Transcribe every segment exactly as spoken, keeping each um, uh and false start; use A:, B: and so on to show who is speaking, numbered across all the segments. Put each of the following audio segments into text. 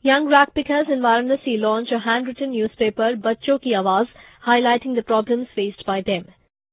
A: Young rag pickers in Varanasi launch a handwritten newspaper, Bachcho Ki Awaaz, highlighting the problems faced by them.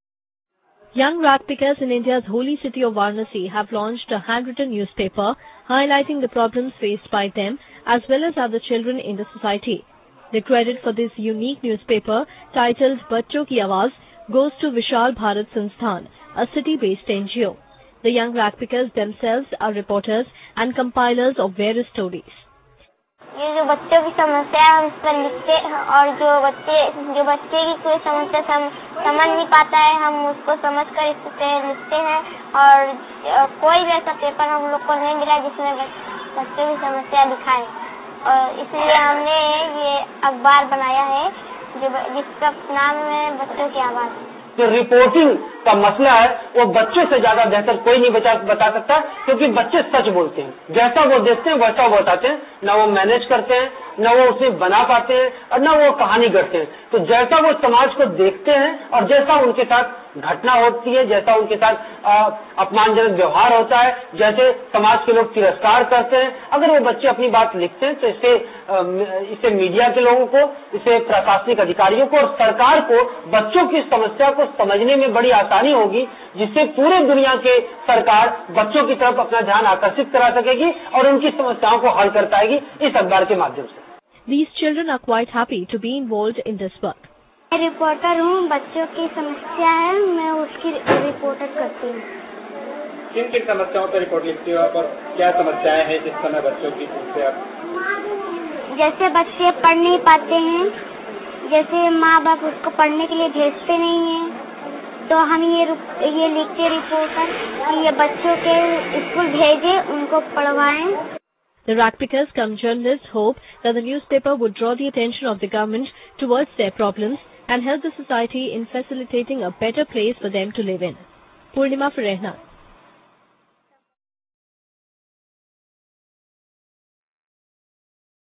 A: Young rag pickers in India's holy city of Varanasi have launched a handwritten newspaper, highlighting the problems faced by them as well as other children in the society. The credit for this unique newspaper, titled Bachcho Ki Awaaz, goes to Vishal Bharat Sansthan, a city-based N G O. The young rag pickers themselves are reporters and compilers of various stories.
B: ये जो बच्चों की समस्या है हम उस पर लिखते हैं और जो बच्चे जो बच्चे की कोई समस्या सम, समझ नहीं पाता है हम उसको समझ कर इस पे लिखते हैं और कोई भी ऐसा पेपर हम लोग को नहीं मिला जिसमें बच्चों की समस्या दिखाए और इसलिए हमने ये अखबार बनाया है जो जिसका नाम है बच्चों की आवाज़।
C: जो रिपोर्टिंग का मसला है वो बच्चों से ज्यादा बेहतर कोई नहीं बता बता सकता क्योंकि बच्चे सच बोलते हैं, जैसा वो देखते हैं वैसा वो बताते हैं, न वो मैनेज करते हैं न वो उसे बना पाते हैं और न वो कहानी करते हैं। तो जैसा वो समाज को देखते हैं और जैसा उनके साथ घटना होती है, जैसा उनके साथ अपमानजनक व्यवहार होता है, जैसे समाज के लोग तिरस्कार करते हैं, अगर वो बच्चे अपनी बात लिखते हैं तो इससे इससे मीडिया के लोगों को, इससे प्रशासनिक अधिकारियों को और सरकार को बच्चों की समस्या को समझने में बड़ी आसानी होगी, जिससे पूरे दुनिया के सरकार बच्चों की तरफ अपना ध्यान आकर्षित करा सकेगी और उनकी समस्याओं को हल कर पाएगी इस अखबार के माध्यम से।
A: These children are quite happy to be involved in this work.
B: मैं रिपोर्टर हूँ, बच्चों की समस्या है, मैं उसकी रिपोर्टर करती हूँ।
D: किन किन समस्याओं पर रिपोर्ट लिखती हो आप और क्या समस्याएं हैं जिस समय बच्चों की समस्या?
B: जैसे बच्चे पढ़ नहीं पाते हैं, जैसे माँ बाप उसको पढ़ने के लिए भेजते नहीं हैं, तो हम ये ये लिखते रिपोर्टर कि ये बच्चों के स्कूल भेजे, उनको पढ़वाएं।
A: The rag pickers cum journalists hope that the newspaper would draw the attention of the government towards their problems and help the society in facilitating a better place for them to live in. Purnima for Rehna.